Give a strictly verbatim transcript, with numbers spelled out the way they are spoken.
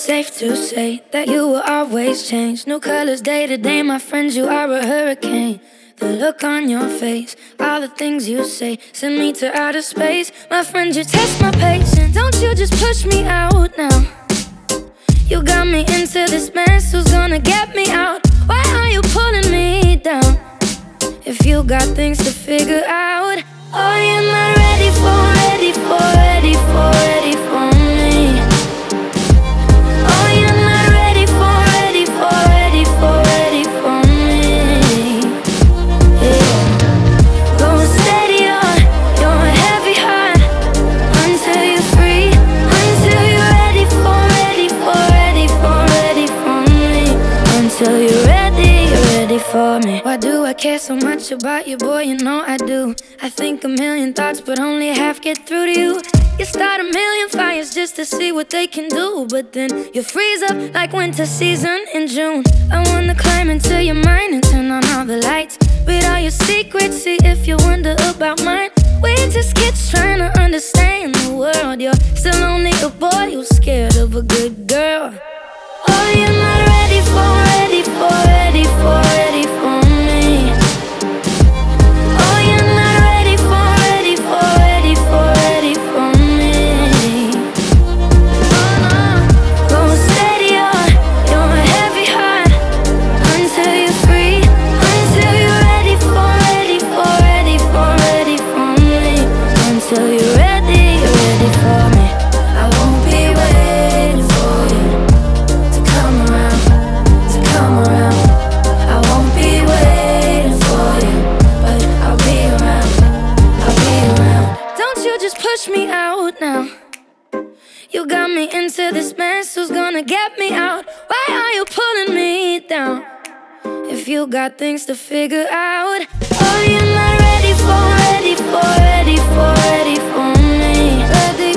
safe to say that you will always change. New colors day to day, my friends, you are a hurricane. The look on your face, all the things you say, send me to outer space. My friend, you test my patience. Don't you just push me out now. You got me into this mess, who's gonna get me out? Why are you pulling me down? If you got things to figure out. Oh, you're not ready for, ready for, ready for, ready for me. Oh, you're not ready for, ready for, ready for, ready for me. Yeah. Go steady on your heavy heart until you're free, until you're ready for, ready for, ready for, ready for me. Until you're ready, you're ready for me. Why do I care so much about you, boy? You know I do. I think a million thoughts, but only half get through to you. You start a million fires just to see what they can do, but then you freeze up like winter season in June. I wanna climb into your mind and turn on all the lights, read all your secrets, see if you wonder about mine. We're just kids trying to understand the world. You're still only a boy who's scared of a good girl. Oh, you're not ready for, ready for, ready for, ready for me. Oh, you're not ready for, ready for, ready for, ready for me. Oh no, go steady on your heavy heart until you're free, until you're ready for, ready for, ready for, ready for me. Until you're ready, you're ready for me. I won't be waiting for you to come around, to come around. I won't be waiting for you, but I'll be around, I'll be around. Don't you just push me out now. You got me into this mess, who's gonna get me out? Why are you pulling me down? If you got things to figure out. Oh, you're not ready for, ready for, ready for, ready for me. Ready